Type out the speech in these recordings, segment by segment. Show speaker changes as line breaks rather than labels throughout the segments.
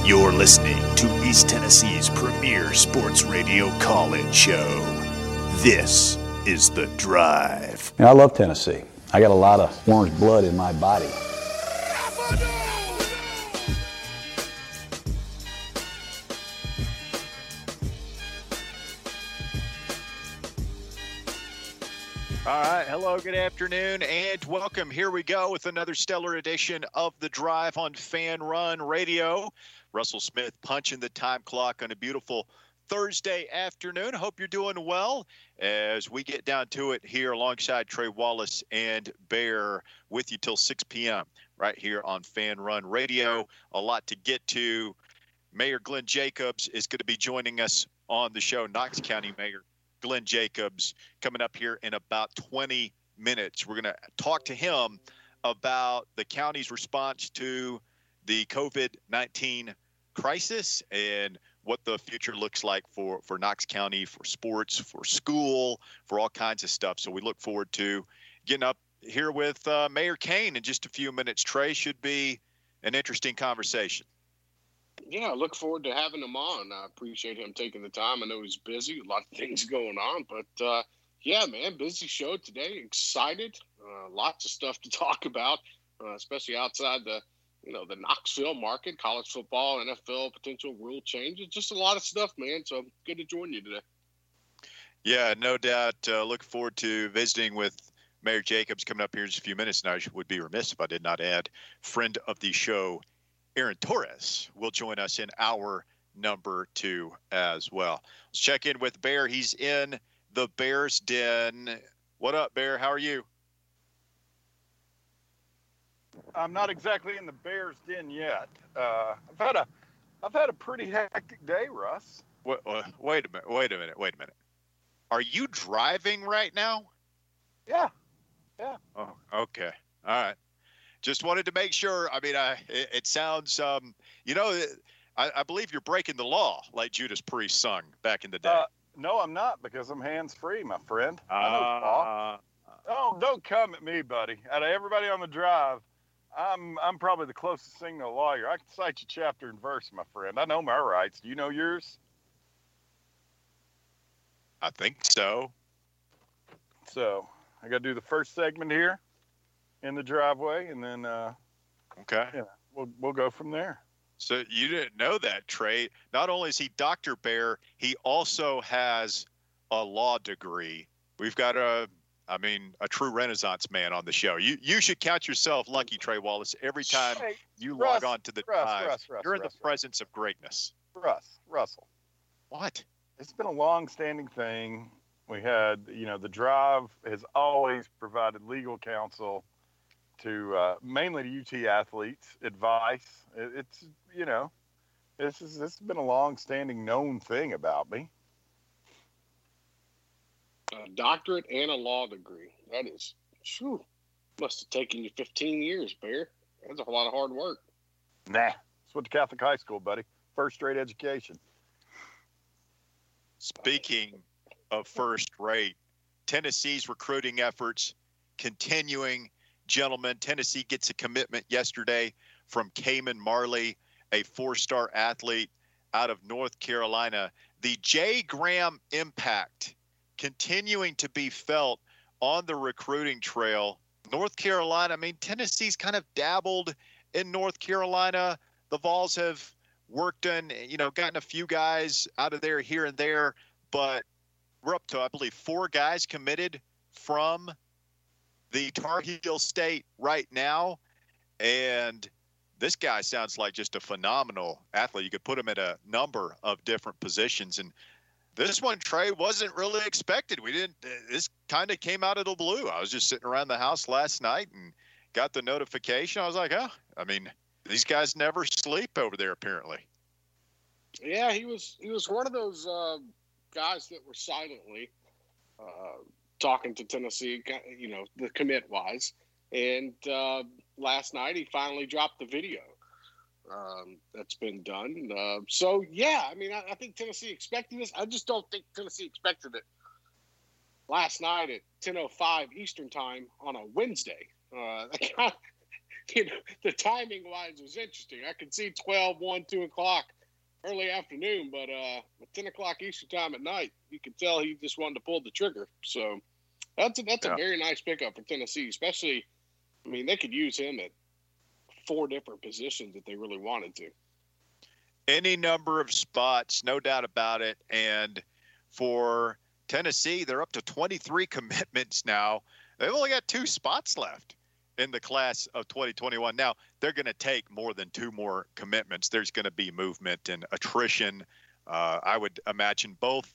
You're listening to East Tennessee's premier sports radio call-in show. This is The Drive.
I love Tennessee. I got a lot of orange blood in my body.
All right. Hello, good afternoon, and welcome. Here we go with another stellar edition of The Drive on Fan Run Radio. Russell Smith punching the time clock on a beautiful Thursday afternoon. Hope you're doing well as we get down to it here alongside Trey Wallace and Bear with you till 6 p.m. right here on Fan Run Radio. A lot to get to. Mayor Glenn Jacobs is going to be joining us on the show. Knox County Mayor Glenn Jacobs coming up here in about 20 minutes. We're going to talk to him about the county's response to the COVID-19 crisis and what the future looks like for Knox County, for sports, for school, for all kinds of stuff. So we look forward to getting up here with Mayor Kane in just a few minutes. Trey, should be an interesting conversation.
Yeah, I look forward to having him on. I appreciate him taking the time. I know he's busy, a lot of things going on, but yeah, man, busy show today. Excited, lots of stuff to talk about, especially outside the Knoxville market, college football, NFL, potential rule changes, just a lot of stuff, man. So good to join you today.
Yeah, no doubt. Look forward to visiting with Mayor Jacobs coming up here in just a few minutes. And I would be remiss if I did not add friend of the show, Aaron Torres, will join us in hour number 2 as well. Let's check in with Bear. He's in the Bears Den. What up, Bear? How are you?
I'm not exactly in the Bears Den yet. I've had a pretty hectic day, Russ.
Wait a minute. Are you driving right now?
Yeah.
Oh, okay. All right. Just wanted to make sure. I mean, it sounds, I believe you're breaking the law, like Judas Priest sung back in the day.
No, I'm not, because I'm hands-free, my friend. I know law. Oh, don't come at me, buddy. Out of everybody on the drive, I'm probably the closest thing to a lawyer. I can cite you chapter and verse, my friend. I know my rights. Do you know yours?
I think so.
So I got to do the first segment here in the driveway, and then
okay,
yeah, we'll go from there.
So you didn't know that, Trey. Not only is he Dr. Bear, he also has a law degree. We've got a true Renaissance man on the show. You should count yourself lucky, Trey Wallace. Every time you log on to the drive, you're in the presence of greatness.
Russell.
What?
It's been a long-standing thing. We had, the drive has always provided legal counsel to mainly to UT athletes, advice. It's this has been a long-standing known thing about me.
A doctorate and a law degree. That is, must have taken you 15 years, Bear. That's a lot of hard work.
Nah, it's went to Catholic high school, buddy. First rate education.
Speaking of first rate, Tennessee's recruiting efforts continuing. Gentlemen, Tennessee gets a commitment yesterday from Cayman Marley, a 4-star athlete out of North Carolina. The J. Graham impact continuing to be felt on the recruiting trail. North Carolina, Tennessee's kind of dabbled in North Carolina. The Vols have worked on, gotten a few guys out of there here and there, but we're up to, I believe, 4 guys committed from the Tar Heel State right now. And this guy sounds like just a phenomenal athlete. You could put him at a number of different positions. And this one, Trey, wasn't really expected. This kind of came out of the blue. I was just sitting around the house last night and got the notification. I was like, these guys never sleep over there, apparently.
Yeah, he was one of those guys that were silently talking to Tennessee, the commit wise. And last night he finally dropped the video that's been done. So, yeah, I think Tennessee expected this. I just don't think Tennessee expected it last night at 10:05 Eastern time on a Wednesday. the timing wise was interesting. I could see 12, 1, 2 o'clock early afternoon, but at 10 o'clock Eastern time at night, you could tell he just wanted to pull the trigger. So that's a very nice pickup for Tennessee, especially, I mean, they could use him at 4 different positions if they really wanted to.
Any number of spots, no doubt about it. And for Tennessee, they're up to 23 commitments now. They've only got 2 spots left in the class of 2021. Now, they're going to take more than 2 more commitments. There's going to be movement and attrition. I would imagine both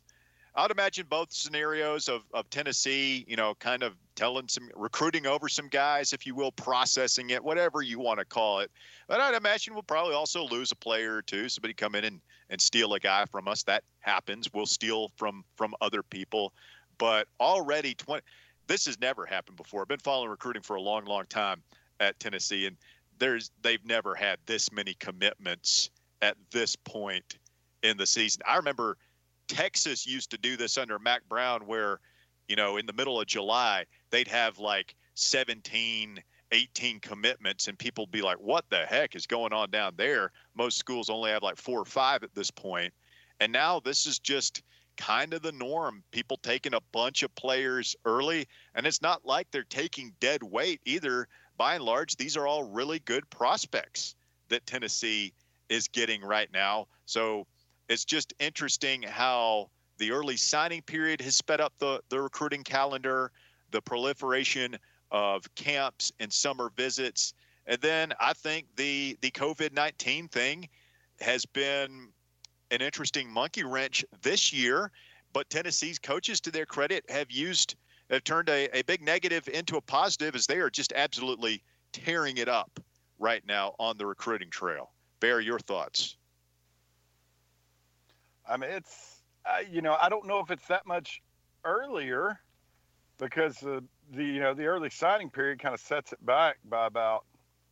scenarios of Tennessee, kind of recruiting over some guys, if you will, processing it, whatever you want to call it. But I'd imagine we'll probably also lose a player or two. Somebody come in and steal a guy from us. That happens. We'll steal from other people. But already this has never happened before. I've been following recruiting for a long, long time at Tennessee, and they've never had this many commitments at this point in the season. I remember Texas used to do this under Mack Brown where, in the middle of July, they'd have like 17, 18 commitments, and people be like, what the heck is going on down there? Most schools only have like 4 or 5 at this point. And now this is just kind of the norm. People taking a bunch of players early, and it's not like they're taking dead weight either. By and large, these are all really good prospects that Tennessee is getting right now. So it's just interesting how the early signing period has sped up the recruiting calendar, the proliferation of camps and summer visits. And then I think the COVID-19 thing has been an interesting monkey wrench this year, but Tennessee's coaches, to their credit, have turned a big negative into a positive, as they are just absolutely tearing it up right now on the recruiting trail. Bear, your thoughts?
I mean, it's, I don't know if it's that much earlier, because the early signing period kind of sets it back by about,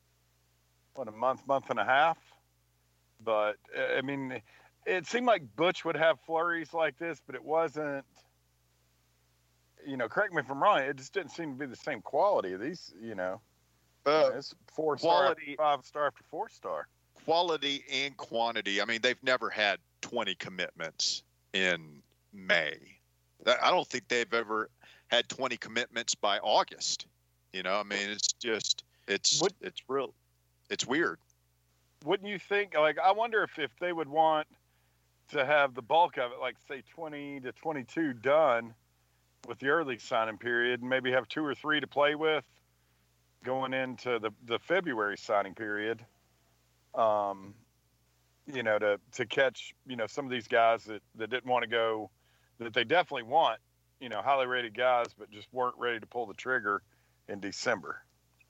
a month and a half. But I mean, it seemed like Butch would have flurries like this, but it wasn't, correct me if I'm wrong, it just didn't seem to be the same quality of these, it's 4-star, 5-star after 4-star.
Quality and quantity. I mean, they've never had 20 commitments in May. I don't think they've ever had 20 commitments by August. I mean, it's just, it's weird.
Wouldn't you think, I wonder if they would want to have the bulk of it, like say 20 to 22 done with the early signing period, and maybe have 2 or 3 to play with going into the February signing period, to catch, some of these guys that didn't want to go, that they definitely want, highly rated guys, but just weren't ready to pull the trigger in December.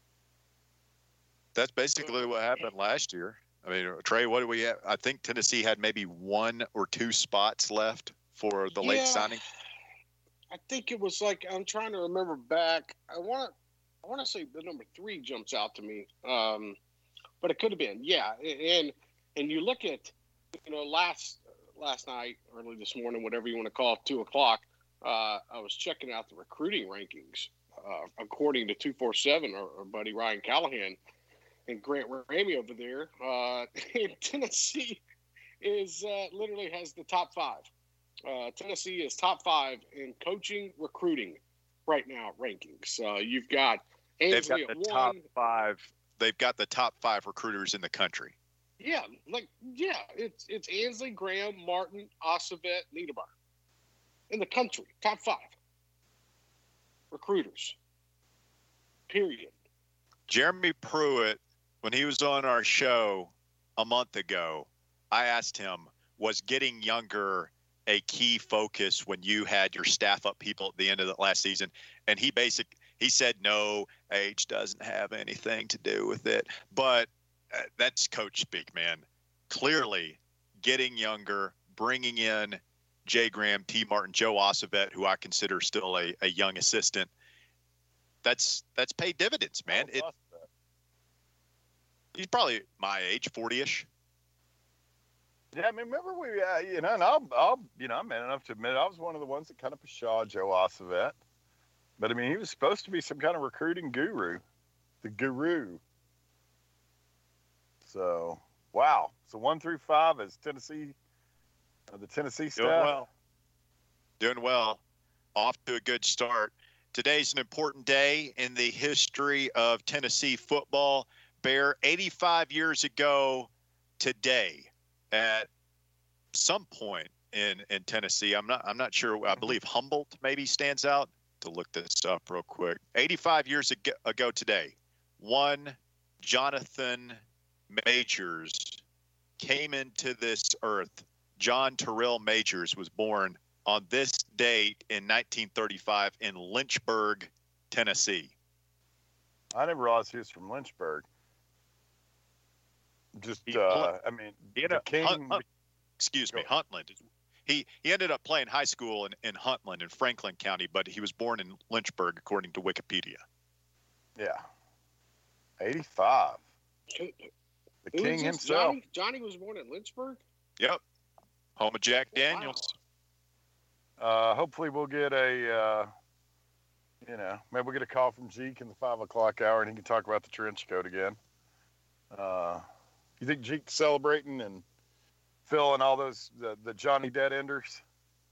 That's basically what happened last year. I mean, Trey, what do we have? I think Tennessee had maybe 1 or 2 spots left for the late signing.
I think it was I'm trying to remember back. I want to say the number 3 jumps out to me, but it could have been. Yeah, and you look at, last night, early this morning, whatever you want to call it, 2 o'clock. I was checking out the recruiting rankings according to 247, our buddy Ryan Callahan. And Grant Ramey over there, Tennessee is literally has the top 5. Tennessee is top 5 in coaching recruiting right now rankings. You've got Ainsley at 1.
Top 5. They've got the top 5 recruiters in the country.
Yeah, it's Ainsley, Graham, Martin, Ossovet, Niedermeyer in the country. Top 5 recruiters. Period.
Jeremy Pruitt, when he was on our show a month ago, I asked him, was getting younger a key focus when you had your staff up people at the end of the last season? And he said, no, age doesn't have anything to do with it. But that's coach speak, man. Clearly getting younger, bringing in Jay Graham, T. Martin, Joe Ossovet, who I consider still a young assistant. That's paid dividends, man. He's probably my age, 40-ish.
Yeah, I mean, remember and I'm man enough to admit I was one of the ones that kind of pshawed Joe Ossovet. But I mean, he was supposed to be some kind of recruiting guru, the guru. So, wow. So 1 through 5 is Tennessee, the Tennessee staff.
Doing well. Off to a good start. Today's an important day in the history of Tennessee football. Bear, 85 years ago today, at some point in Tennessee, I'm not sure. I believe Humboldt maybe stands out. To look this up real quick. 85 years ago today, one Jonathan Majors came into this earth. John Terrell Majors was born on this date in 1935 in Lynchburg, Tennessee.
I never realized he was from Lynchburg. Just,
Huntland. He ended up playing high school in Huntland in Franklin County, but he was born in Lynchburg, according to Wikipedia.
Yeah. 85. The king himself.
Johnny was born in Lynchburg?
Yep. Home of Jack Daniels.
Wow. Hopefully we'll get maybe we'll get a call from Jeek in the 5 o'clock hour and he can talk about the trench coat again. You think Jeek's celebrating and Phil and all those, the Johnny Dead Enders?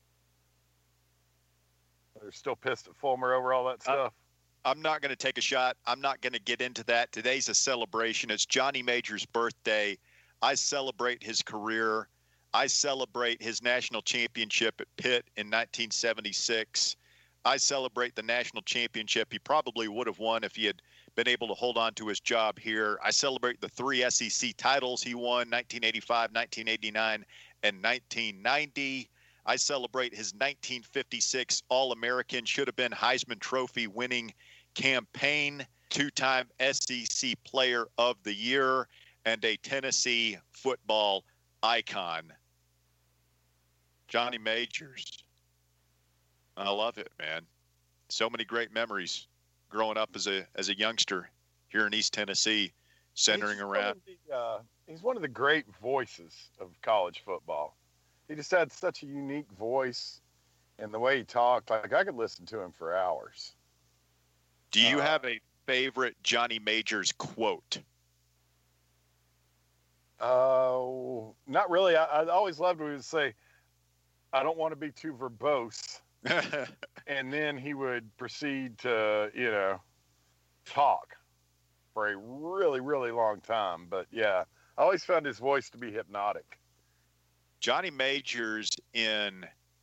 They're still pissed at Fulmer over all that stuff.
I'm not going to take a shot. I'm not going to get into that. Today's a celebration. It's Johnny Majors' birthday. I celebrate his career. I celebrate his national championship at Pitt in 1976. I celebrate the national championship he probably would have won if he had been able to hold on to his job here. I celebrate the 3 SEC titles he won, 1985, 1989, and 1990. I celebrate his 1956 All-American, should have been Heisman Trophy winning campaign, 2-time SEC Player of the Year, and a Tennessee football icon. Johnny Majors. I love it, man. So many great memories growing up as a youngster here in East Tennessee, centering around.
He's one of the great voices of college football. He just had such a unique voice, and the way he talked, like I could listen to him for hours.
Do you have a favorite Johnny Majors quote?
Not really. I always loved when he would say, "I don't want to be too verbose." And then he would proceed to, talk for a really, really long time. But yeah, I always found his voice to be hypnotic.
Johnny Majors in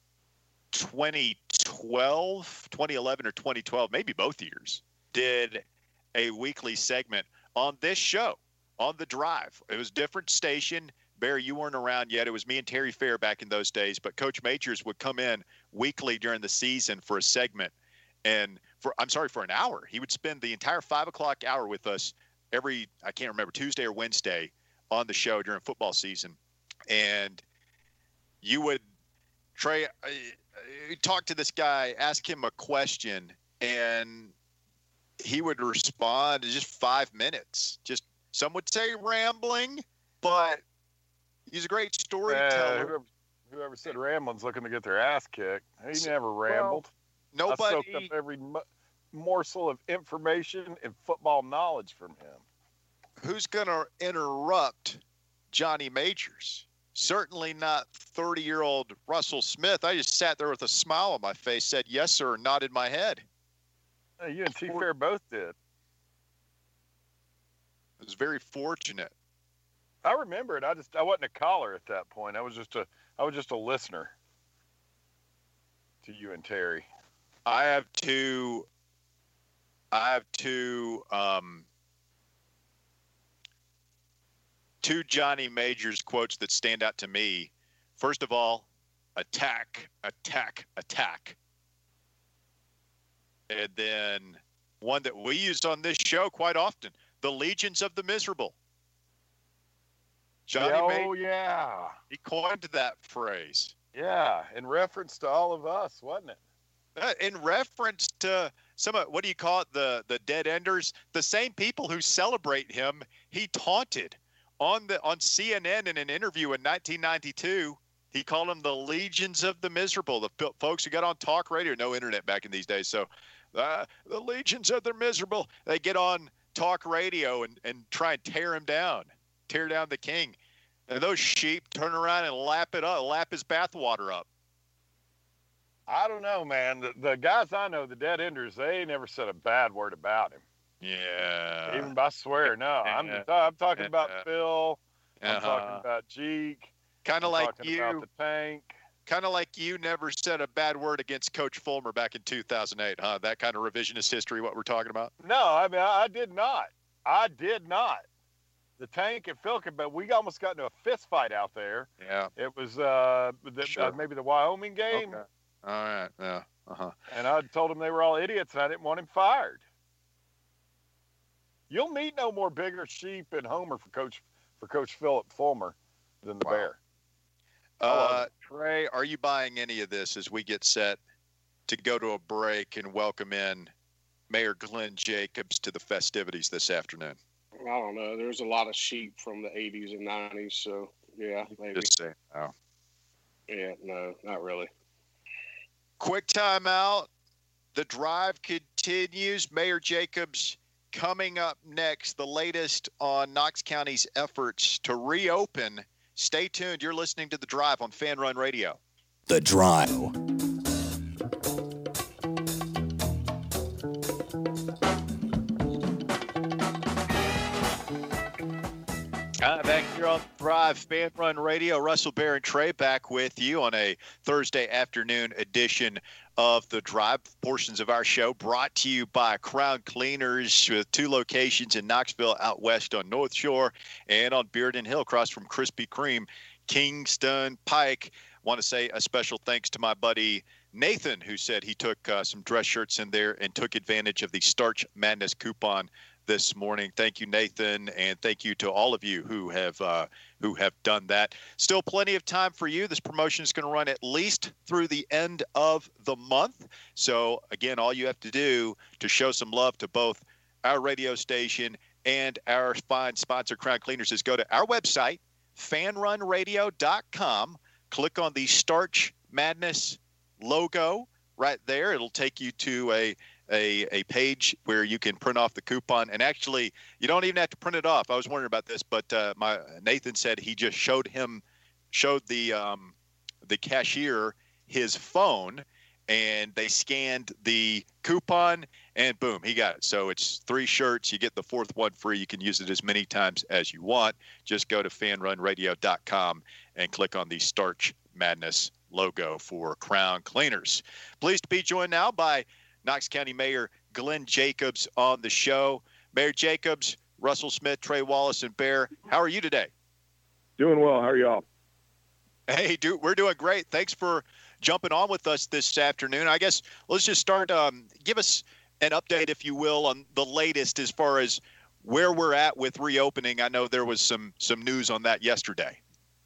2011 or 2012, maybe both years, did a weekly segment on this show, on The Drive. It was a different station. Barry, you weren't around yet. It was me and Terry Fair back in those days. But Coach Majors would come in weekly during the season for a segment. And for an hour. He would spend the entire 5 o'clock hour with us every, I can't remember, Tuesday or Wednesday on the show during football season. And you would, Trey, talk to this guy, ask him a question, and he would respond in just 5 minutes. Just, some would say rambling, but he's a great storyteller.
Whoever said rambling's looking to get their ass kicked. He never rambled.
Nobody.
I soaked up every morsel of information and football knowledge from him.
Who's going to interrupt Johnny Majors? Certainly not 30-year-old Russell Smith. I just sat there with a smile on my face, said yes, sir, and nodded my head.
You and T. Fair both did.
I was very fortunate.
I remember it. I wasn't a caller at that point. I was just a listener to you and Terry.
I have two Johnny Majors quotes that stand out to me. First of all, attack, attack, attack. And then one that we used on this show quite often, the legions of the miserable.
Yeah.
He coined that phrase.
Yeah, in reference to all of us, wasn't it?
In reference to what do you call it? The dead enders, the same people who celebrate him, he taunted on CNN in an interview in 1992. He called them the legions of the miserable, the folks who got on talk radio, no internet back in these days. So the legions of the miserable, they get on talk radio and try and tear him down. tear down the king. And those sheep turn around and lap his bathwater up.
I don't know, man. The guys I know, the dead enders, they never said a bad word about him.
Yeah.
Even I swear, no. I'm talking about Phil. I'm talking about Jeek.
Kind of like you.
About the tank.
Kind of like you never said a bad word against Coach Fulmer back in 2008, huh? That kind of revisionist history, what we're talking about?
No, I mean, I did not. The tank and Phil, but we almost got into a fist fight out there.
Yeah.
It was
Sure.
maybe the Wyoming game.
Okay. All right. Yeah.
And I told them they were all idiots, and I didn't want him fired. You'll meet no more bigger sheep in Homer for Coach Philip Fulmer than the Bear.
Trey, are you buying any of this as we get set to go to a break and welcome in Mayor Glenn Jacobs to the festivities this afternoon?
I don't know. There's a lot of sheep from the 80s and 90s, so yeah, maybe.
Just saying. Oh.
Yeah, no, not really.
Quick timeout. The drive continues. Mayor Jacobs coming up next. The latest on Knox County's efforts to reopen. Stay tuned. You're listening to The Drive on Fan Run Radio.
The Drive.
Back here on Thrive Fan Run Radio, Russell, Bear, and Trey back with you on a Thursday afternoon edition of The Drive. Portions of our show brought to you by Crown Cleaners with 2 locations in Knoxville out west on North Shore and on Bearden Hill across from Krispy Kreme, Kingston Pike. Want to say a special thanks to my buddy Nathan, who said he took some dress shirts in there and took advantage of the Starch Madness coupon this morning. Thank you, Nathan, and thank you to all of you who have done that. Still plenty of time for you. This promotion is going to run at least through the end of the month. So again, all you have to do to show some love to both our radio station and our fine sponsor, Crown Cleaners, is go to our website, fanrunradio.com, click on the Starch Madness logo right there. It'll take you to a page where you can print off the coupon, and actually you don't even have to print it off. I was wondering about this, but my Nathan said he just showed the cashier his phone, and they scanned the coupon, and boom, he got it. So it's 3 shirts. You get the 4th one free. You can use it as many times as you want. Just go to fanrunradio.com and click on the Starch Madness logo for Crown Cleaners. Pleased to be joined now by Knox County Mayor Glenn Jacobs on the show. Mayor Jacobs, Russell Smith, Trey Wallace, and Bear, how are you today?
Doing well. How are y'all?
Hey, dude, we're doing great. Thanks for jumping on with us this afternoon. I guess let's just start. Give us an update, if you will, on the latest as far as where we're at with reopening. I know there was some news on that yesterday.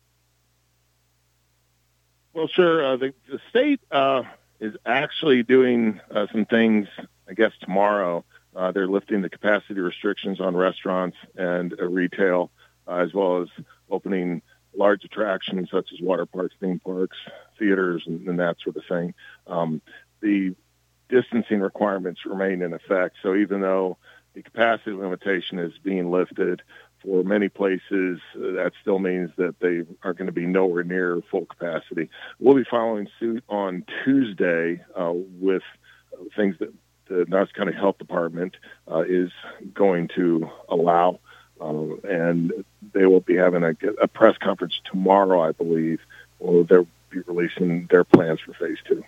Well, sure. The state is actually doing some things, I guess, tomorrow. They're lifting the capacity restrictions on restaurants and retail, as well as opening large attractions such as water parks, theme parks, theaters, and that sort of thing. The distancing requirements remain in effect. So even though the capacity limitation is being lifted for many places, that still means that they are going to be nowhere near full capacity. We'll be following suit on Tuesday with things that the Knox County Health Department is going to allow, and they will be having a press conference tomorrow, I believe. They'll be releasing their plans for phase 2.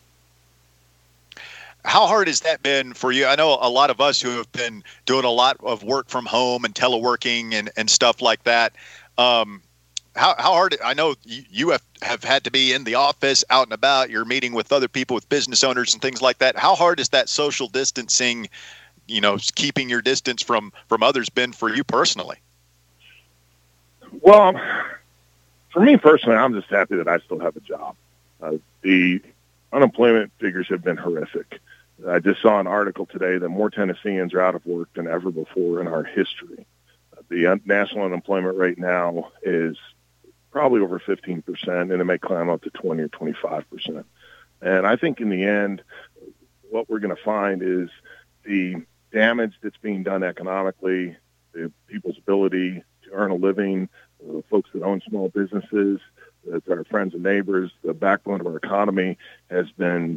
How hard has that been for you? I know a lot of us who have been doing a lot of work from home and teleworking and stuff like that. How hard? I know you have had to be in the office, out and about. You're meeting with other people, with business owners and things like that. How hard is that social distancing, keeping your distance from others been for you personally?
Well, for me personally, I'm just happy that I still have a job. The unemployment figures have been horrific. I just saw an article today that more Tennesseans are out of work than ever before in our history. The national unemployment rate now is probably over 15%, and it may climb up to 20 or 25%. And I think in the end, what we're going to find is the damage that's being done economically, the people's ability to earn a living, folks that own small businesses, that's our friends and neighbors, the backbone of our economy has been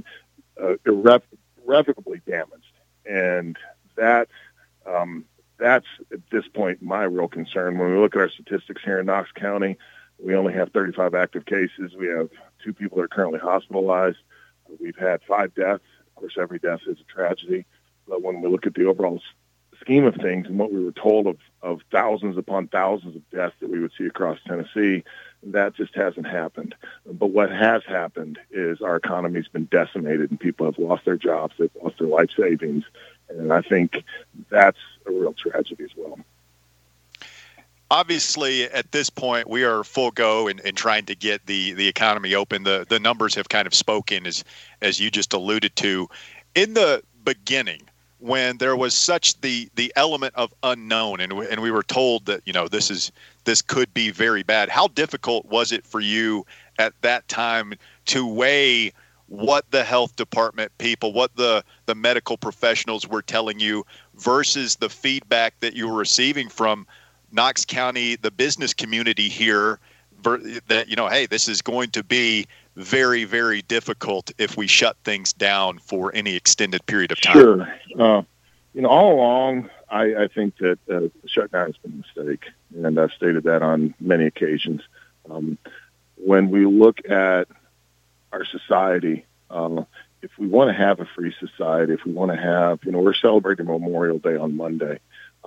irrevocably damaged. And that's at this point my real concern. When we look at our statistics here in Knox County, we only have 35 active cases. We have 2 people that are currently hospitalized. We've had 5 deaths. Of course, every death is a tragedy. But when we look at the overall scheme of things and what we were told of thousands upon thousands of deaths that we would see across Tennessee, that just hasn't happened. But what has happened is our economy's been decimated and people have lost their jobs, they've lost their life savings, and I think that's a real tragedy as well.
Obviously, at this point, we are full go in trying to get the economy open. The numbers have kind of spoken, as you just alluded to. In the beginning, when there was such the element of unknown, and we were told that this could be very bad, how difficult was it for you at that time to weigh what the health department people, what the medical professionals were telling you versus the feedback that you were receiving from Knox County, the business community here, that, hey, this is going to be very, very difficult if we shut things down for any extended period of time?
Sure. All along, I think that the shutdown has been a mistake, and I've stated that on many occasions. When we look at our society, if we want to have a free society, if we want to have, we're celebrating Memorial Day on Monday,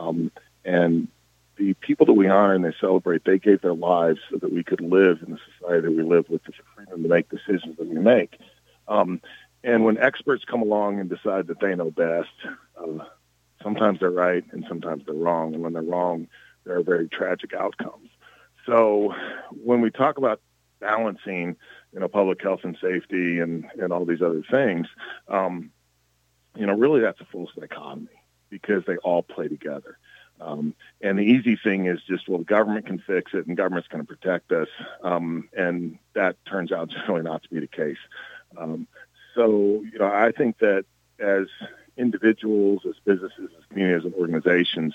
and the people that we honor and they celebrate, they gave their lives so that we could live in the society that we live with, the freedom to make decisions that we make. And when experts come along and decide that they know best, sometimes they're right and sometimes they're wrong. And when they're wrong, there are very tragic outcomes. So when we talk about balancing, public health and safety and all these other things, really that's a false dichotomy because they all play together. And the easy thing is just, well, the government can fix it and government's going to protect us. And that turns out generally not to be the case. So, I think that as individuals, as businesses, as communities, and organizations,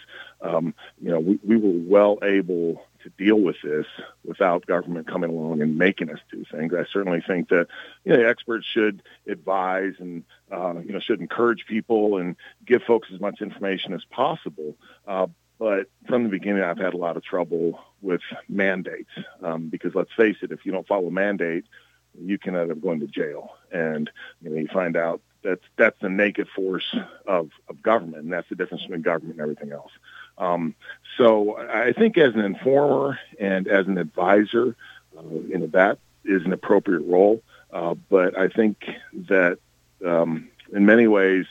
we were well able to deal with this without government coming along and making us do things. I certainly think that experts should advise and should encourage people and give folks as much information as possible. But from the beginning, I've had a lot of trouble with mandates because let's face it, if you don't follow a mandate, you can end up going to jail, and you find out that's the naked force of government, and that's the difference between government and everything else. So I think as an informer and as an advisor, that is an appropriate role. But I think that in many ways,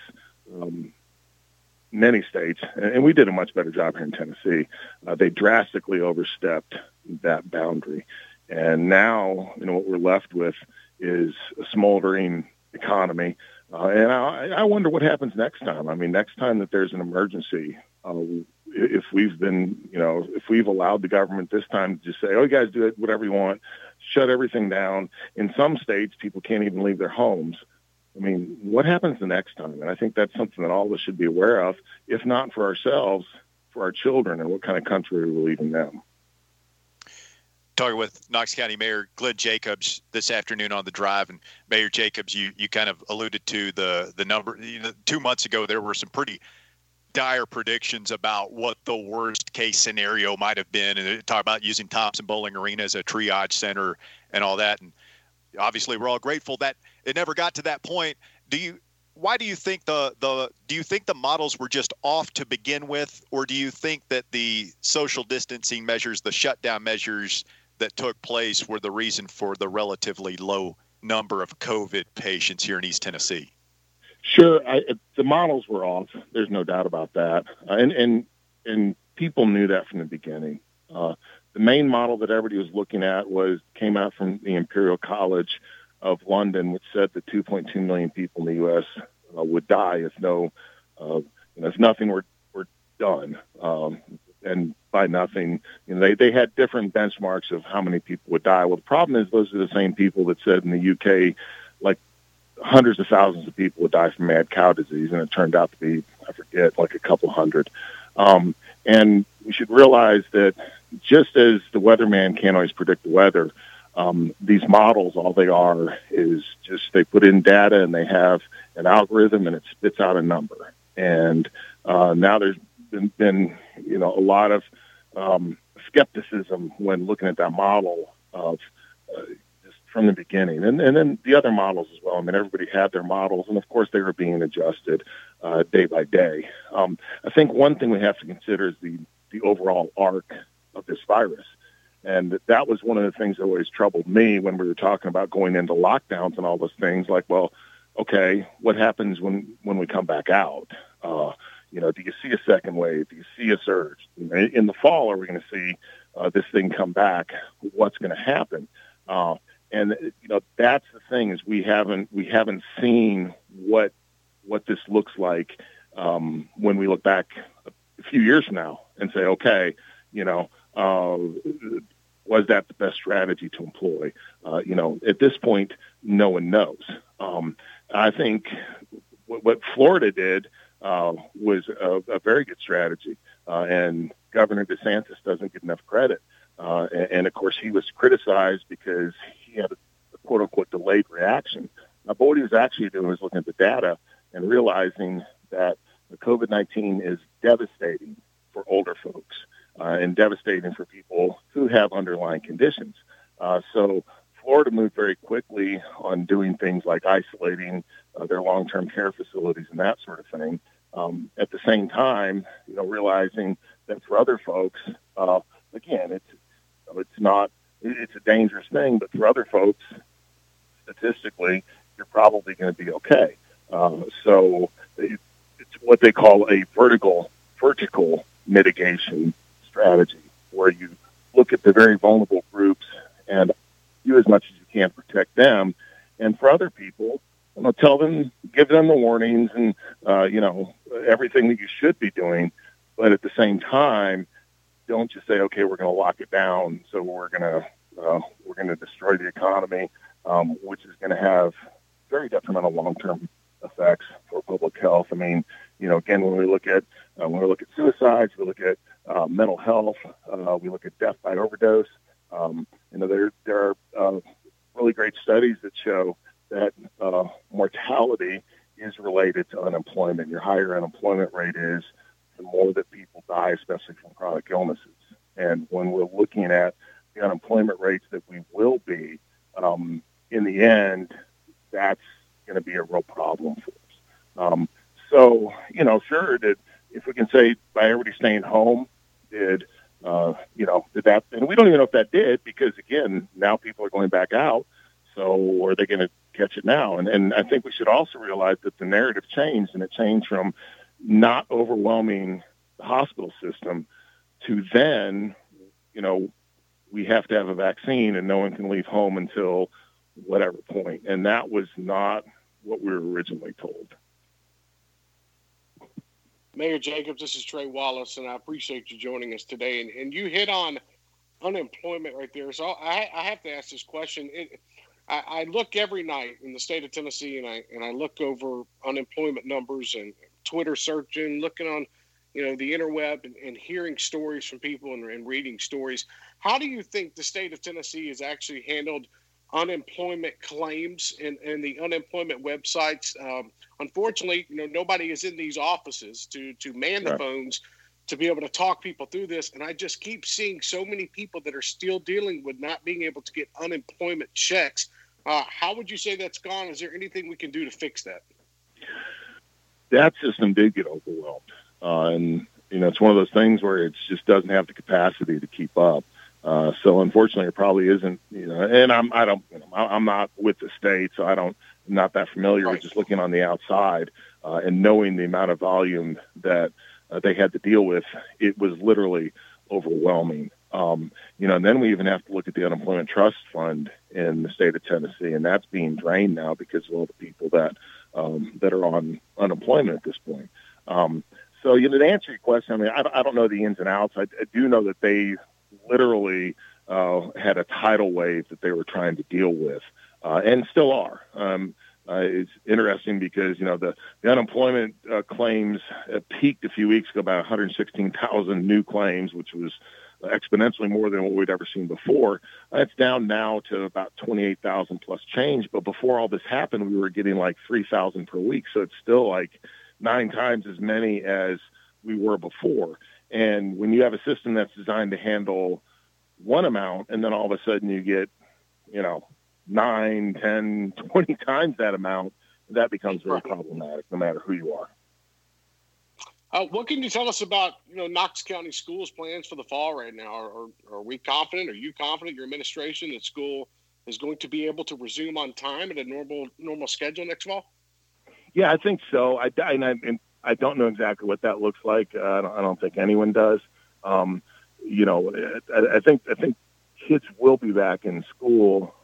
many states, and we did a much better job here in Tennessee, they drastically overstepped that boundary. And now, what we're left with is a smoldering economy. And I wonder what happens next time. I mean, next time that there's an emergency, if we've allowed the government this time to just say, oh, you guys do it, whatever you want, shut everything down. In some states, people can't even leave their homes. I mean, what happens the next time? And I think that's something that all of us should be aware of, if not for ourselves, for our children, and what kind of country we're leaving them.
Talking with Knox County Mayor Glenn Jacobs this afternoon on The Drive. And Mayor Jacobs, you kind of alluded to the number. 2 months ago, there were some pretty dire predictions about what the worst case scenario might have been. And talk about using Thompson-Boling Arena as a triage center and all that. And obviously, we're all grateful that it never got to that point. Why do you think do you think the models were just off to begin with, or do you think that the social distancing measures, the shutdown measures that took place were the reason for the relatively low number of COVID patients here in East Tennessee?
Sure. The models were off. There's no doubt about that. And people knew that from the beginning. The main model that everybody was looking at came out from the Imperial College of London, which said that 2.2 million people in the U.S. Would die if nothing were done. And by nothing, they had different benchmarks of how many people would die. Well, the problem is those are the same people that said in the UK, like hundreds of thousands of people would die from mad cow disease, and it turned out to be, I forget, like a couple hundred. And we should realize that just as the weatherman can't always predict the weather, these models, all they are is just they put in data and they have an algorithm and it spits out a number. And now there's been a lot of skepticism when looking at that model of just from the beginning. And then the other models as well. I mean, everybody had their models, and of course they were being adjusted day by day. I think one thing we have to consider is the overall arc of this virus. And that was one of the things that always troubled me when we were talking about going into lockdowns and all those things. Like, well, okay, what happens when we come back out? Do you see a second wave? Do you see a surge? In the fall, are we going to see this thing come back? What's going to happen? That's the thing is we haven't seen what this looks like when we look back a few years from now and say, okay, was that the best strategy to employ? At this point, no one knows. I think what Florida did was a very good strategy, and Governor DeSantis doesn't get enough credit. And of course, he was criticized because he had a quote-unquote delayed reaction. But what he was actually doing was looking at the data and realizing that the COVID-19 is devastating for older folks and devastating for people who have underlying conditions. So Florida moved very quickly on doing things like isolating their long-term care facilities and that sort of thing. At the same time, realizing that for other folks, again, it's a dangerous thing, but for other folks, statistically, you're probably going to be okay. So it's what they call a vertical mitigation strategy, where you look at the very vulnerable groups and do as much as you can protect them. And for other people, tell them, give them the warnings and, everything that you should be doing. But at the same time, don't just say, okay, we're going to lock it down. So we're going to destroy the economy, which is going to have very detrimental long-term effects for public health. I mean, again, when we look at suicides, we look at mental health, we look at death by overdose. There are really great studies that show that mortality is related to unemployment. Your higher unemployment rate is, the more that people die, especially from chronic illnesses. And when we're looking at the unemployment rates that we will be, in the end, that's going to be a real problem for us. Sure, that if we can say by everybody staying home, did that, and we don't even know if that did, because again, now people are going back out. So are they going to catch it now? And I think we should also realize that the narrative changed, and it changed from not overwhelming the hospital system to then, we have to have a vaccine and no one can leave home until whatever point. And that was not what we were originally told.
Mayor Jacobs, this is Trey Wallace, and I appreciate you joining us today. And you hit on unemployment right there. So I have to ask this question. I look every night in the state of Tennessee, and I look over unemployment numbers and Twitter searching, looking on, the interweb and hearing stories from people and reading stories. How do you think the state of Tennessee has actually handled unemployment claims and the unemployment websites? Unfortunately, nobody is in these offices to man the phones to be able to talk people through this. And I just keep seeing so many people that are still dealing with not being able to get unemployment checks. How would you say that's gone? Is there anything we can do to fix that?
That system did get overwhelmed. And it's one of those things where it just doesn't have the capacity to keep up. So unfortunately, it probably isn't, and I'm not with the state, so I'm not that familiar with just looking on the outside and knowing the amount of volume that they had to deal with. It was literally overwhelming. And then we even have to look at the Unemployment Trust Fund in the state of Tennessee, and that's being drained now because of all the people that are on unemployment at this point. So, to answer your question, I mean, I don't know the ins and outs. I do know that they literally had a tidal wave that they were trying to deal with, and still are. It's interesting because, the unemployment claims peaked a few weeks ago, about 116,000 new claims, which was exponentially more than what we'd ever seen before. It's down now to about 28,000 plus change. But before all this happened, we were getting like 3,000 per week. So it's still like 9 times as many as we were before. And when you have a system that's designed to handle one amount, and then all of a sudden you get, 9, 10, 20 times that amount, that becomes very problematic no matter who you are.
What can you tell us about, Knox County Schools' plans for the fall right now? Are we confident? Are you confident, your administration, that school is going to be able to resume on time at a normal schedule next fall?
Yeah, I think so. I don't know exactly what that looks like. I don't think anyone does. I think kids will be back in school.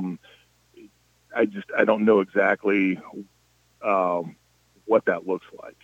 I don't know exactly what that looks like.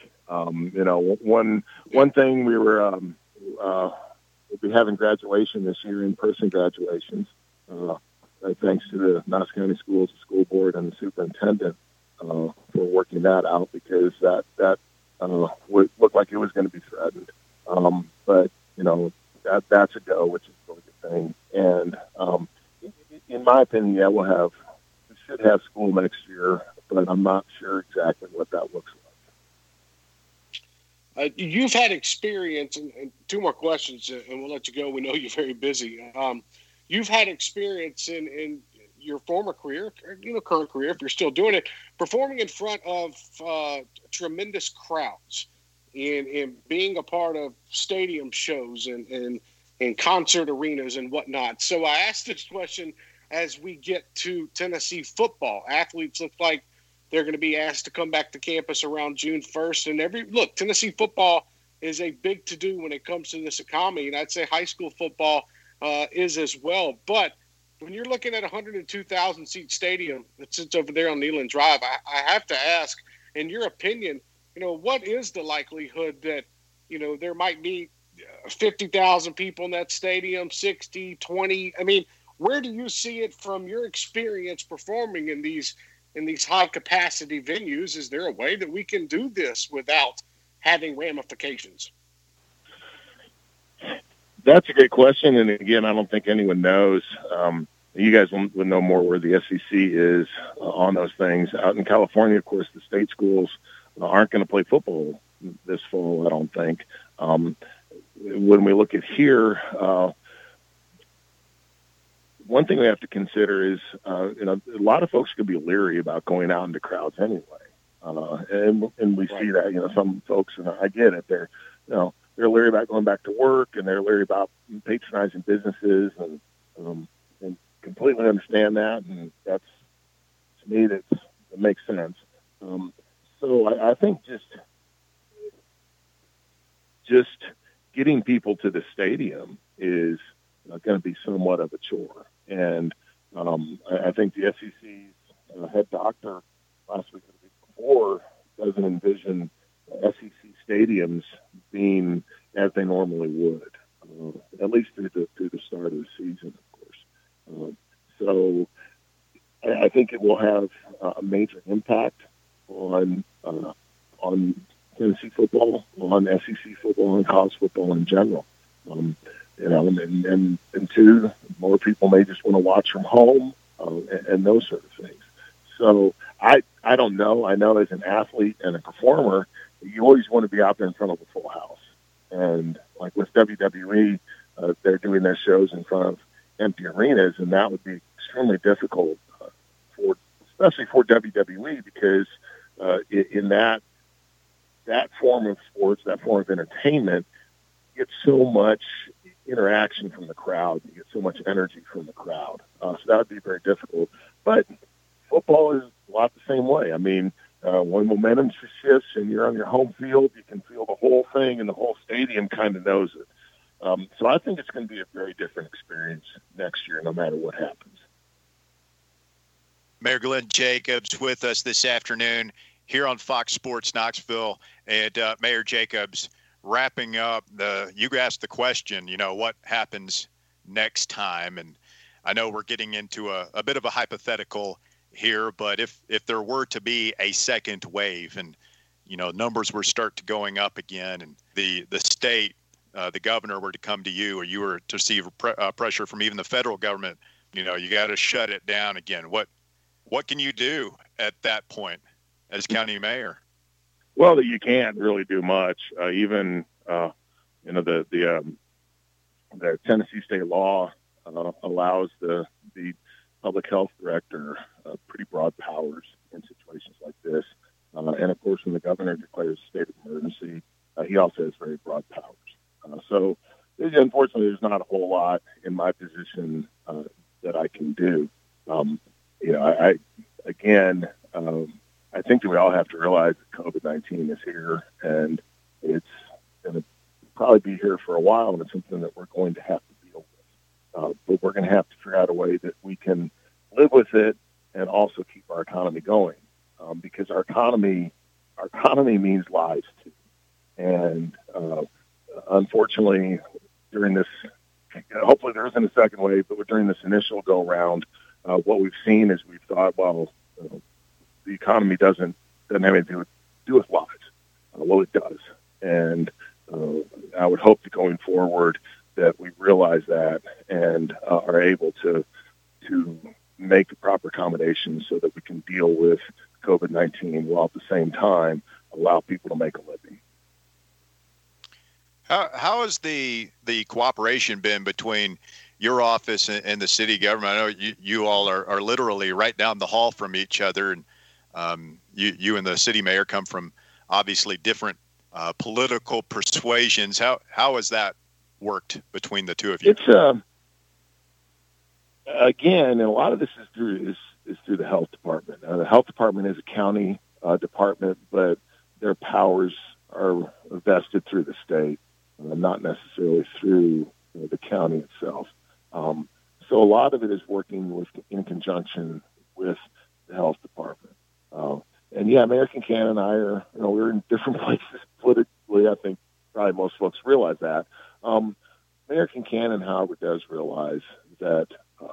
One thing we'll be having graduation this year, in-person graduations, thanks to the Knox County Schools, the school board, and the superintendent for working that out, because that would look like it was going to be threatened. But that's a go, which is a really good thing. And in my opinion, we should have school next year, but I'm not sure exactly what that looks like.
You've had experience, and 2 more questions, and we'll let you go. We know you're very busy. You've had experience in your former career, current career, if you're still doing it, performing in front of tremendous crowds and being a part of stadium shows and concert arenas and whatnot. So I asked this question as we get to Tennessee football. Athletes look like they're going to be asked to come back to campus around June 1st. And Tennessee football is a big to-do when it comes to this economy, and I'd say high school football is as well. But when you're looking at a 102,000-seat stadium that sits over there on Neyland Drive, I have to ask, in your opinion, what is the likelihood that, there might be 50,000 people in that stadium, 60, 20? I mean, where do you see it from your experience performing in these high-capacity venues? Is there a way that we can do this without having ramifications?
That's a great question, and again, I don't think anyone knows. You guys would know more where the SEC is on those things. Out in California, of course, the state schools aren't going to play football this fall, I don't think. When we look at here, one thing we have to consider is, a lot of folks could be leery about going out into crowds anyway. And we see that, some folks, and I get it, they're leery about going back to work, and they're leery about patronizing businesses, and completely understand that. And that's, to me, it makes sense. So I think just getting people to the stadium is going to be somewhat of a chore. And I think the SEC's head doctor last week or the week before doesn't envision SEC stadiums being as they normally would, at least through the start of the season, of course. So I think it will have a major impact on Tennessee football, on SEC football, and college football in general. And 2, more people may just want to watch from home, and those sort of things. So I don't know. I know as an athlete and a performer, you always want to be out there in front of a full house. And like with WWE, they're doing their shows in front of empty arenas, and that would be extremely difficult especially for WWE, because in that form of sports, that form of entertainment, you get so much interaction from the crowd. You get so much energy from the crowd. So that would be very difficult. But football is a lot the same way. I mean, when momentum shifts and you're on your home field, you can feel the whole thing, and the whole stadium kind of knows it. So I think it's going to be a very different experience next year, no matter what happens.
Mayor Glenn Jacobs with us this afternoon here on Fox Sports Knoxville. And Mayor Jacobs, wrapping up, you asked the question, what happens next time? And I know we're getting into a bit of a hypothetical here, but if there were to be a second wave and, numbers were start to going up again and the state, the governor were to come to you or you were to receive pressure from even the federal government, you got to shut it down again. What can you do at that point as county mayor?
Well, you can't really do much. Even the Tennessee state law allows the public health director pretty broad powers in situations like this. And of course, when the governor declares a state of emergency, he also has very broad powers. So unfortunately, there's not a whole lot in my position that I can do. I think that we all have to realize that COVID-19 is here and it's going to probably be here for a while, and it's something that we're going to have to deal with. But we're going to have to figure out a way that we can live with it and also keep our economy going, because our economy means lives too. And unfortunately, during this, hopefully there isn't a second wave, but during this initial go round, what we've seen is we've thought, the economy doesn't have anything to do with lives. Well, it does. And I would hope that going forward that we realize that and are able to make the proper accommodations so that we can deal with COVID-19 while at the same time allow people to make a living.
How has the cooperation been between your office and the city government? I know you all are literally right down the hall from each other, and you and the city mayor come from obviously different political persuasions. How has that worked between the two of you?
It's again, and a lot of this is through the health department. The health department is a county department, but their powers are vested through the state, not necessarily through the county itself. So a lot of it is working in conjunction with the health department. And yeah, Mayor Kincannon and I are, we're in different places politically. I think probably most folks realize that. Mayor Kincannon, however, does realize that,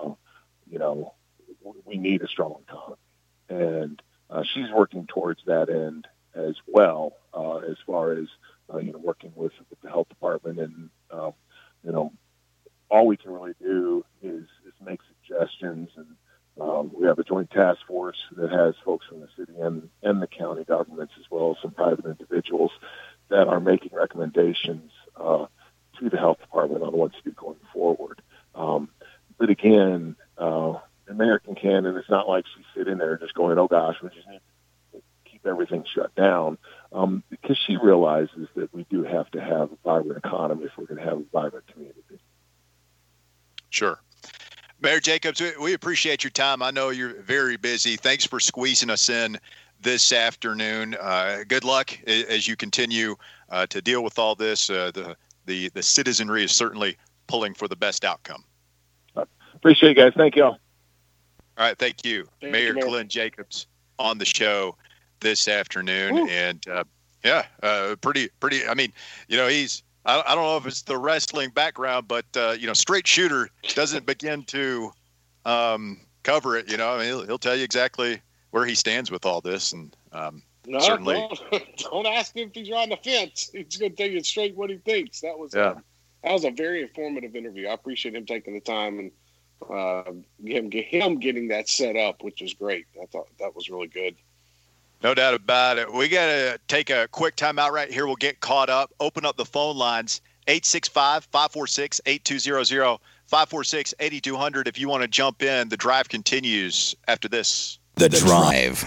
we need a strong economy. And she's working towards that end as well, as far as, working with the health department. And, all we can really do is make suggestions. And we have a joint task force that has folks from the city and the county governments, as well as some private individuals that are making recommendations to the health department on what to do going forward. But again, Mayor Kincannon, it's not like she's sitting there just going, oh gosh, we just need to keep everything shut down, because she realizes that we do have to have a vibrant economy if we're going to have a vibrant community.
Sure. Mayor Jacobs, we appreciate your time. I know you're very busy. Thanks for squeezing us in this afternoon. Good luck as you continue to deal with all this. The citizenry is certainly pulling for the best outcome.
Appreciate it, guys. Thank you all.
All right. Thank you. Mayor Glenn Jacobs on the show this afternoon. Woo. And pretty, I mean, I don't know if it's the wrestling background, but, straight shooter doesn't begin to cover it. He'll tell you exactly where he stands with all this. And certainly
don't ask him if he's on the fence. He's going to tell you straight what he thinks. That was a very informative interview. I appreciate him taking the time and him getting that set up, which was great. I thought that was really good.
No doubt about it. We got to take a quick time out right here. We'll get caught up. Open up the phone lines, 865-546-8200, 546-8200. If you want to jump in, the drive continues after this.
The Drive.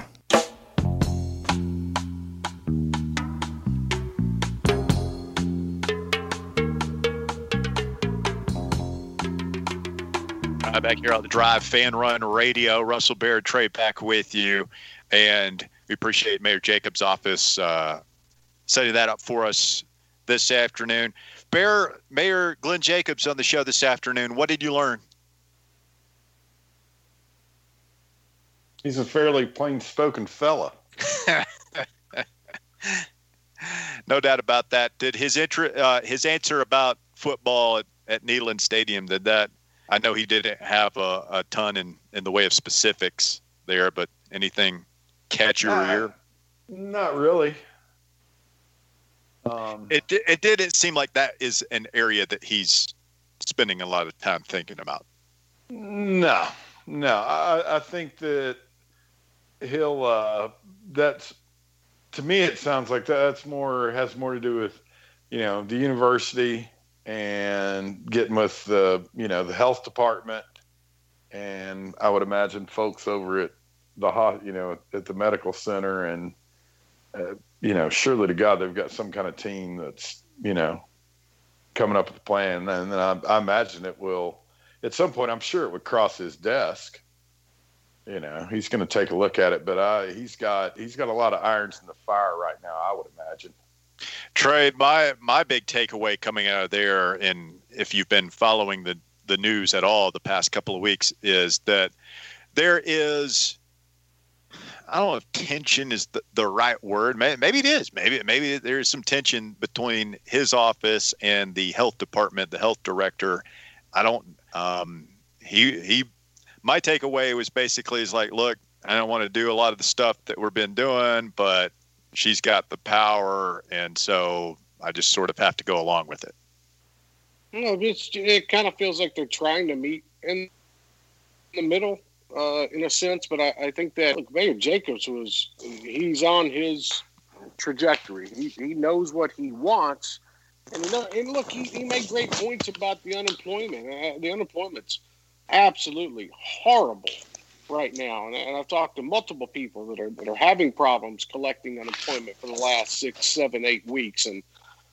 Back here on the Drive, Fan Run Radio. Russell Baird, Trey back with you. And we appreciate Mayor Jacobs' office setting that up for us this afternoon. Mayor Glenn Jacobs on the show this afternoon. What did you learn?
He's a fairly plain-spoken fella.
No doubt about that. Did his answer about football at Neyland Stadium, I know he didn't have a ton in the way of specifics there, but anything catch your ear?
Not really.
It didn't seem like that is an area that he's spending a lot of time thinking about.
No. I think that he'll. That's, to me, it sounds like has more to do with, the university and getting with the health department, and I would imagine folks over at at the medical center, and surely to God they've got some kind of team that's coming up with a plan, and then I imagine it will at some point. I'm sure it would cross his desk. He's going to take a look at it, but he's got a lot of irons in the fire right now, I would imagine.
Trey, my big takeaway coming out of there, and if you've been following the news at all the past couple of weeks, is that there is, I don't know if tension is the right word. Maybe it is. Maybe there's some tension between his office and the health department, the health director. I don't. My takeaway was basically is like, look, I don't want to do a lot of the stuff that we've been doing, but she's got the power, and so I just sort of have to go along with it.
It kind of feels like they're trying to meet in the middle, in a sense. But I think that Mayor Jacobs he's on his trajectory. He knows what he wants, and look, he made great points about the unemployment. The unemployment's absolutely horrible right now, and I've talked to multiple people that are having problems collecting unemployment for the last 6, 7, 8 weeks, and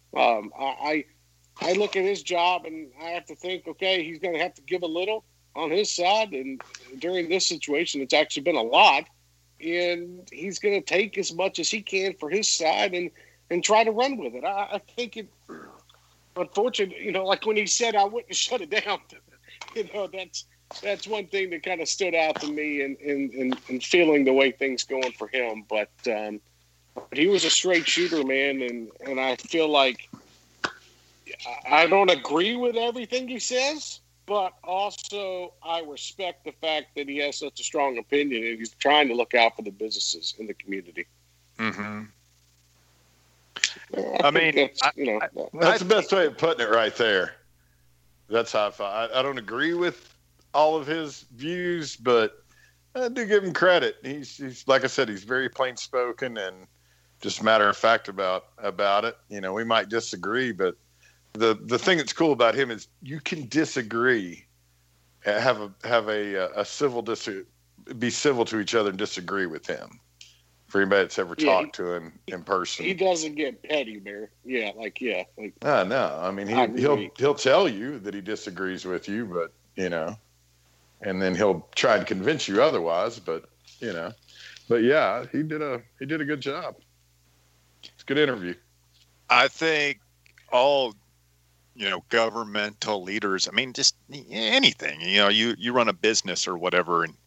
I look at his job and I have to think, okay, he's going to have to give a little on his side, and during this situation, it's actually been a lot, and he's going to take as much as he can for his side and try to run with it. I think it, unfortunately, like when he said I wouldn't shut it down, that's one thing that kind of stood out to me in feeling the way things going for him. But he was a straight shooter, man, and I feel like I don't agree with everything he says, but also I respect the fact that he has such a strong opinion and he's trying to look out for the businesses in the community.
Mm-hmm.
I mean,
that's the best way of putting it right there. That's how I feel. I don't agree with all of his views, but I do give him credit. He's like I said, he's very plain spoken and just matter of fact about it. We might disagree, but the thing that's cool about him is you can disagree, have a civil be civil to each other and disagree with him. For anybody that's ever talked to him in person,
he doesn't get petty, Bear.
No. I mean, he'll tell you that he disagrees with you, but and then he'll try and convince you otherwise. But yeah, he did a good job. It's a good interview.
I think all governmental leaders. I mean, just anything. You run a business or whatever, and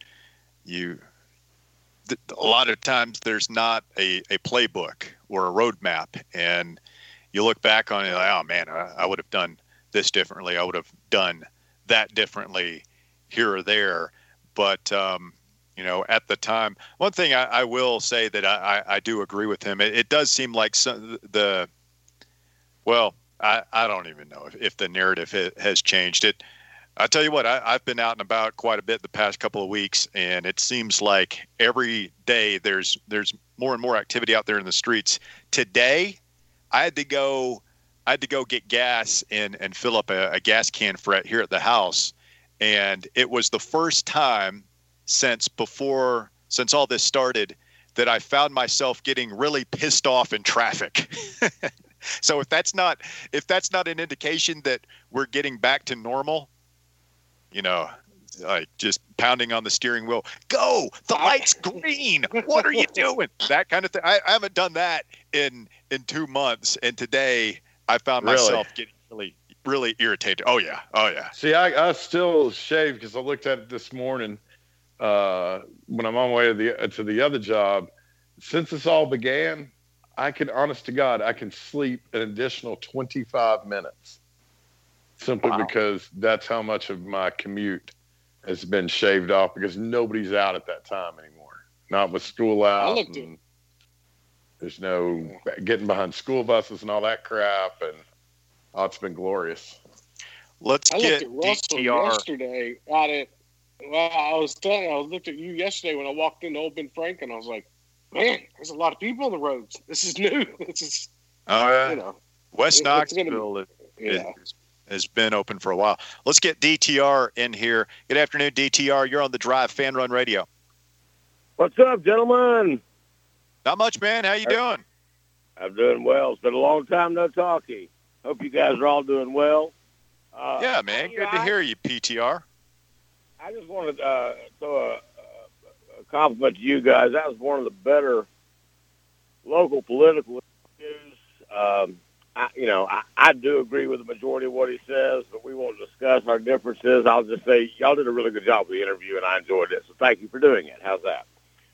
a lot of times there's not a playbook or a roadmap, and you look back on it like, oh man, I would have done this differently. I would have done that differently here or there. But, at the time, one thing I will say that I do agree with him. It does seem like I don't even know if the narrative has changed. I'll tell you what, I've been out and about quite a bit the past couple of weeks, and it seems like every day there's more and more activity out there in the streets. Today, I had to go get gas and fill up a gas can here at the house, and it was the first time since all this started that I found myself getting really pissed off in traffic. So if that's not an indication that we're getting back to normal, like just pounding on the steering wheel, go, the light's green, what are you doing? That kind of thing. I haven't done that in 2 months, and today I found myself getting really, really irritated. Oh yeah.
See, I still shave because I looked at it this morning when I'm on my way to the other job. Since this all began, honest to God, I can sleep an additional 25 minutes. Simply because that's how much of my commute has been shaved off because nobody's out at that time anymore. not with school out.
looked
And there's no getting behind school buses and all that crap. And it's been glorious.
Let's
I
get
looked at Russell
DTR.
yesterday. I looked at you yesterday when I walked into Old Ben Franklin. I was like, man, there's a lot of people on the roads. This is new. This is,
West Knoxville has been open for a while. Let's get DTR in here. Good afternoon, DTR. You're on the Drive Fan Run Radio.
What's up, gentlemen?
Not much, man. How you doing?
I'm doing well. It's been a long time no talkie. Hope you guys are all doing well.
Yeah, man. Good to hear you, PTR.
I just wanted to throw a compliment to you guys. That was one of the better local political issues. I do agree with the majority of what he says, but we won't discuss our differences. I'll just say y'all did a really good job with the interview, and I enjoyed it. So thank you for doing it. How's that?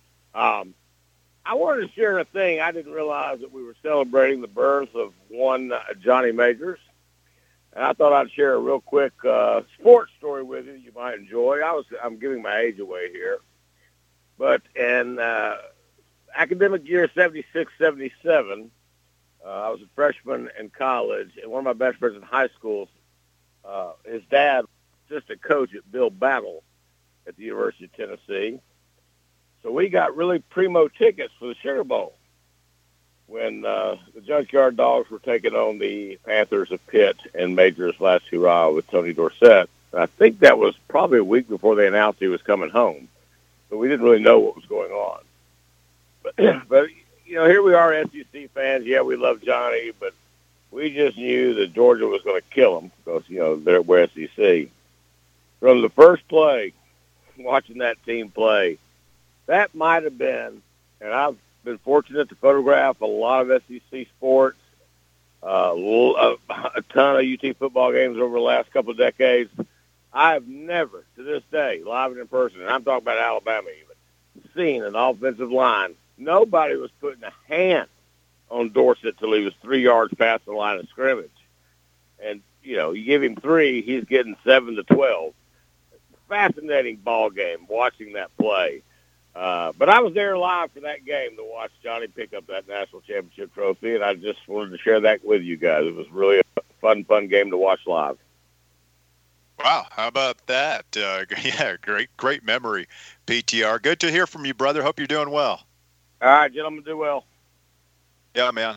I wanted to share a thing. I didn't realize that we were celebrating the birth of one Johnny Majors. And I thought I'd share a real quick sports story with you might enjoy. I'm giving my age away here. But in academic year 76-77, I was a freshman in college, and one of my best friends in high school, his dad was assistant coach at Bill Battle at the University of Tennessee. So we got really primo tickets for the Sugar Bowl when the Junkyard Dogs were taking on the Panthers of Pitt in Major's last hurrah with Tony Dorsett. And I think that was probably a week before they announced he was coming home. So we didn't really know what was going on. But here we are, SEC fans. Yeah, we love Johnny, but we just knew that Georgia was going to kill him because, we're SEC. From the first play, watching that team play, that might have been, and I've been fortunate to photograph a lot of SEC sports, a ton of UT football games over the last couple of decades. I have never, to this day, live and in person, and I'm talking about Alabama even, seen an offensive line. Nobody was putting a hand on Dorsett till he was 3 yards past the line of scrimmage. And, you give him 3, he's getting 7 to 12. Fascinating ball game watching that play. But I was there live for that game to watch Johnny pick up that national championship trophy, and I just wanted to share that with you guys. It was really a fun game to watch live.
Wow, how about that? Great memory, PTR. Good to hear from you, brother. Hope you're doing well.
All right, gentlemen, do well.
Yeah, man.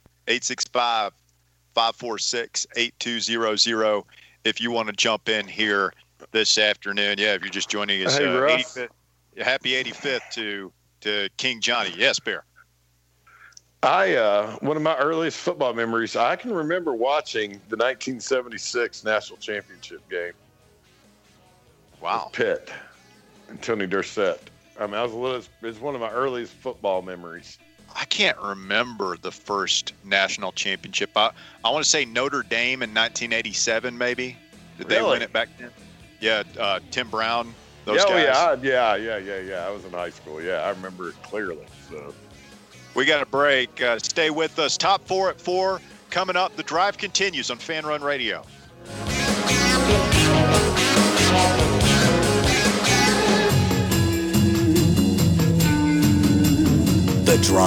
865-546-8200 if you want to jump in here this afternoon. Yeah, if you're just joining us.
Hey, Russ.
Happy 85th to King Johnny. Yes, Bear.
One of my earliest football memories, I can remember watching the 1976 national championship game.
Wow.
With Pitt and Tony Dorsett. I mean, it's one of my earliest football memories.
I can't remember the first national championship. I want to say Notre Dame in 1987, maybe. Did they win it back then? Yeah, Tim Brown, those guys.
Yeah. I was in high school. Yeah, I remember it clearly. So
we got a break. Stay with us. Top 4 at 4 coming up. The drive continues on Fan Run Radio.
The Drive.